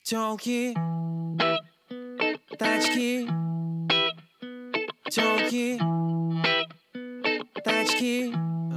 Тёлки, тачки, тёлки, тачки.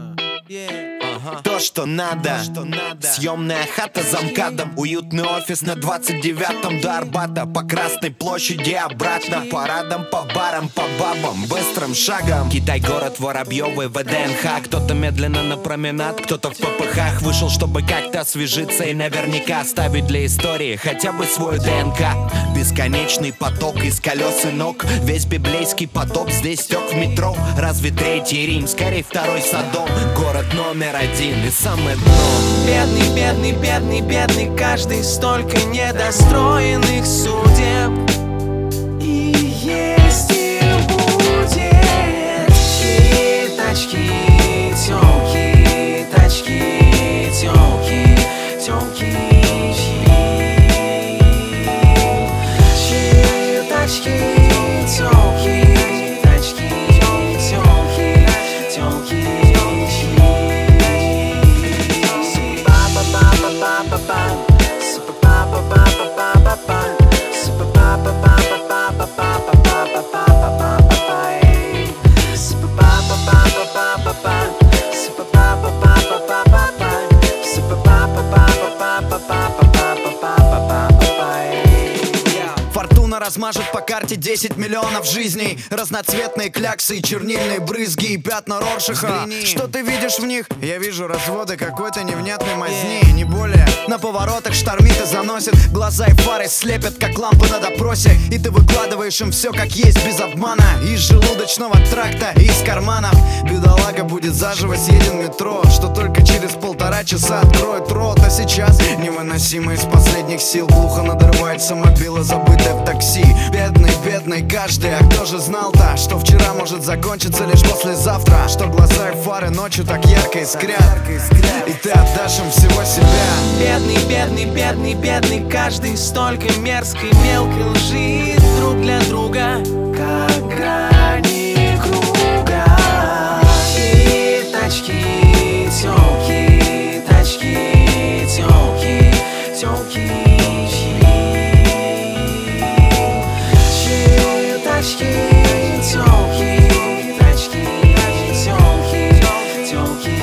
То, что надо. Съемная хата за МКАДом. Уютный офис на 29-м до Арбата. По Красной площади обратно. Парадом, по барам, по бабам. Быстрым шагом. Китай-город, Воробьёвы, ВДНХ. Кто-то медленно на променад, кто-то в ППХ вышел, чтобы как-то освежиться и наверняка оставить для истории хотя бы свой ДНК. Бесконечный поток из колес и ног. Весь библейский потоп здесь тёк в метро. Разве Третий Рим, скорее второй Содом. Город номер один и самое дно. Бедный, бедный, бедный, бедный каждый, столько недостроенных судеб. И есть и будет. И тачки, тёлки, тачки, тёлки, тёлки, тачки, тёлки, тачки, тёлки, тёлки. Фортуна размажет по карте 10 миллионов жизней. Разноцветные кляксы и чернильные брызги, и пятна Роршаха. Что ты видишь в них? Я вижу разводы какой-то невнятной мазни, не более. На поворотах штормит и заносит. Глаза и фары слепят, как лампы на допросе. И ты выкладываешь им все как есть, без обмана. Из желудочного тракта и из карманов. Бедолага будет заживо съеден в метро, что только через 1,5 часа откроет рот. А сейчас невыносимо из последних сил. Глухо надрывается мобила, забытая в такси. Бедный, бедный каждый, а кто же знал-то, что вчера может закончиться лишь послезавтра. Что глаза и фары ночью так ярко искрят, и ты отдашь им всего себя. Бедный, бедный, бедный, бедный каждый, столько мерзкой мелкой лжи друг для друга, как грани круга. И тачки, тёлки, тачки, тёлки, тёлки, тачки, тёлки, тачки, тёлки, тёлки.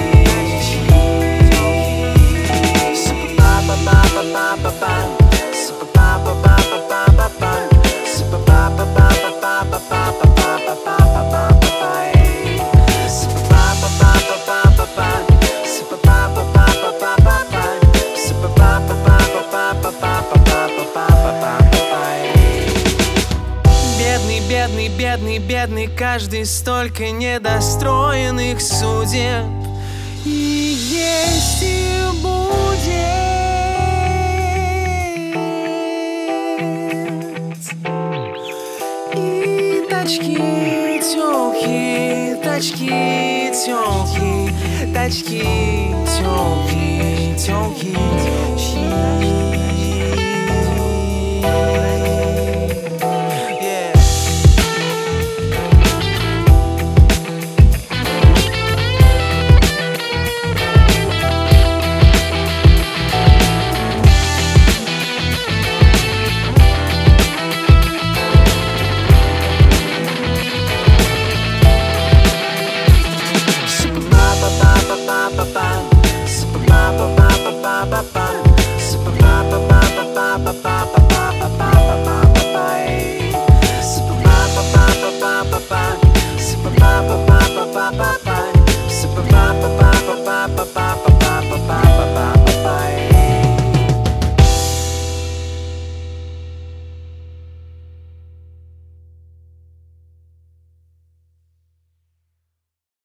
Бедный, бедный, бедный, бедный каждый, столько недостроенных судеб. И есть и будет. И тачки, тёлки, тачки, тёлки, тачки, тёлки, тёлки.